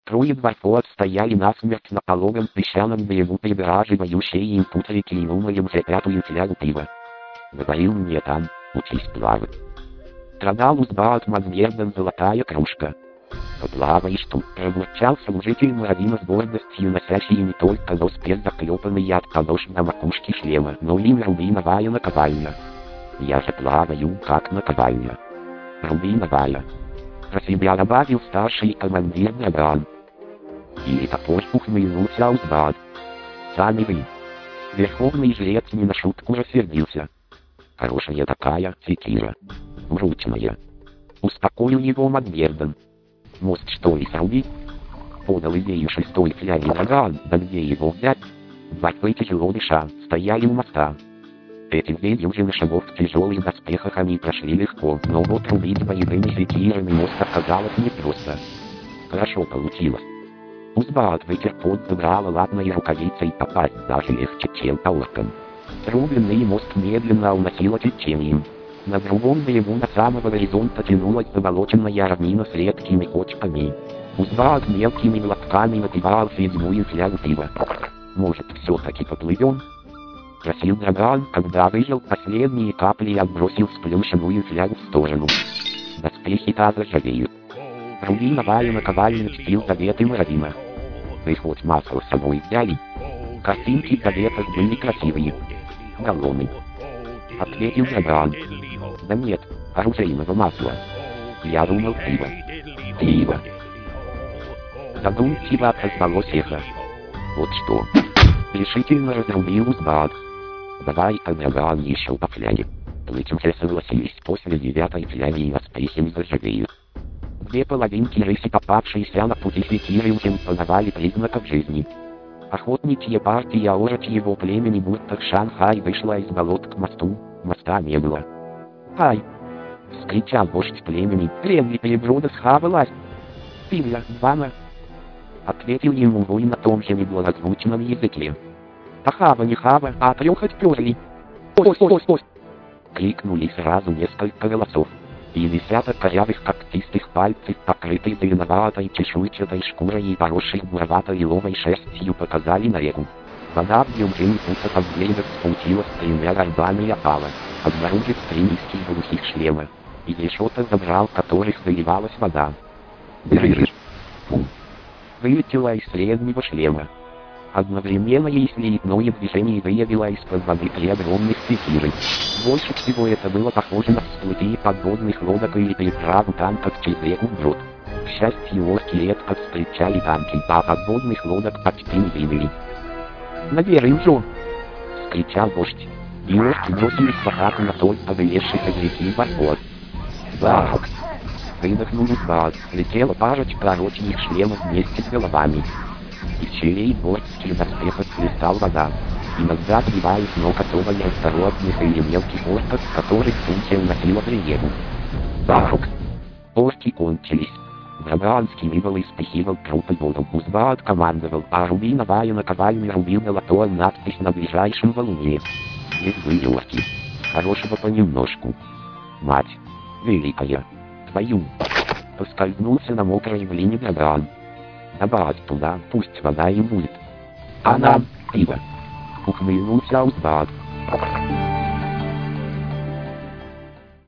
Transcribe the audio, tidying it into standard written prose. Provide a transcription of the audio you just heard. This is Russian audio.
Трое дворфов стояли насмерть на пологом песчаном берегу, прибраживая шеи им путрики и умолем за пятую флягу пива. Говорил мне там, учись плавать. Страдал узбаат Мазмерден золотая кружка. Поплаваешь тут, пробурчал служитель Муравина с гордостью, носящий не только лоспер заклепанный от калош на макушке шлема, но и рубиновая наковальня. Я же плаваю, как наковальня. Рубиновая. Про себя добавил старший командир Драган. И топор ухмыльнулся узбаат. Сами вы. Верховный жрец не на шутку рассердился. Хорошая такая секира. Вручная. Успокоил его Мазмерден. Мост что ли срубить? Подал идею шестой фляги Драган, да где его взять? Дворфы тяжело дыша, стояли у моста. Эти две дюжины шагов в тяжелых доспехах они прошли легко, но вот рубить боевыми секирами мост оказалось непросто. Хорошо получилось. Узбаат вытер пот, забрала латной рукавицей, попасть даже легче, чем по оркам. Срубленный мост медленно уносило течением. На другом берегу на самого горизонта тянулась заболоченная равнина с редкими кочками. Узбаат мелкими глотками напивал седьмую флягу пива. «Может, все-таки поплывем?» — просил Драган, когда выжил последние капли и отбросил сплющенную флягу в сторону. Доспехи-то заржавеют. Рубиновая наковальня чтил заветы Муравина. «Вы хоть масло с собой взяли?» Картинки в заветах были красивые. «Галлоны», — ответил Драган. «Да нет, оружейного масла. Я думал пиво». «Пиво». Задумчиво отозвалось эхо. «Вот что». Решительно разрубил узбаат. «Давай-ка, Драган, еще по фляге. Плыть уже согласились, после 9-й фляги и доспехи не заржавеют». Две половинки рыси, попавшиеся на пути секиры, уже подавали признаков жизни. Охотничья партия орочьего племени будто в Шанхай вышла из болот к мосту, моста не было. «Ай!» — вскричал вождь племени, «Ленли переброда схавалась!» «Пивля, Вана!» — ответил ему воин на том же неблагозвучном языке. «А хава не хава, а трёхать пёрли!» «Ось-ось-ось!» — крикнули сразу несколько голосов. И десяток корявых когтистых пальцев, покрытых зеленоватой чешуйчатой шкурой и поросших буровато-лиловой шерстью, показали на реку. Вода в дюжине футов от берега спустилась тремя горбами и опала, обнаружив 3 низких глухих шлема, из решеток, забрал которых заливалась вода. «Держишь!» «Фу!» вылетела из среднего шлема. Одновременно и слитное движение выявило из-под воды 3 огромных секиры. Больше всего это было похоже на всплытие подводных лодок или переправу танков через реку вброд. К счастью, орки редко встречали танки, а подводных лодок почти не видели. «Наверим же!» — вскричал вождь. И орки бросились в атаку на только вылезших из реки дворфов. «Бах!» — выдохнул узбаат, летела парочка орочьих шлемов вместе с головами. Из щелей дворцких доспехов хлестал вода, иногда сбиваясь ног особо неосторожных или мелких орков, которых случай уносило при реку. «Бах!» Орки кончились. Драгоанский вывал и спихивал трупы воду. Узбаат командовал, а рубиновая наковальня рубил золотую надпись на ближайшем валуне. «Вы орки. Хорошего понемножку. Мать великая, твою!» Поскользнулся на мокрой глине Драгоан. «Добавить туда, пусть вода и будет. А нам пиво!» Ухмыльнулся узбаат.